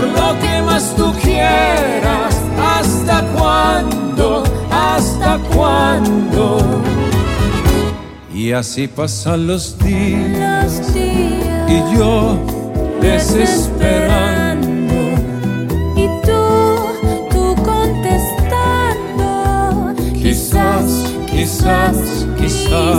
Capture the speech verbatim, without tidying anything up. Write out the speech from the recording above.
lo que más tú quieras. ¿Hasta cuándo? ¿Hasta cuándo? Y así pasan los días, Los días y yo desesperando. y tú, tú contestando. Quizás, quizás, quizás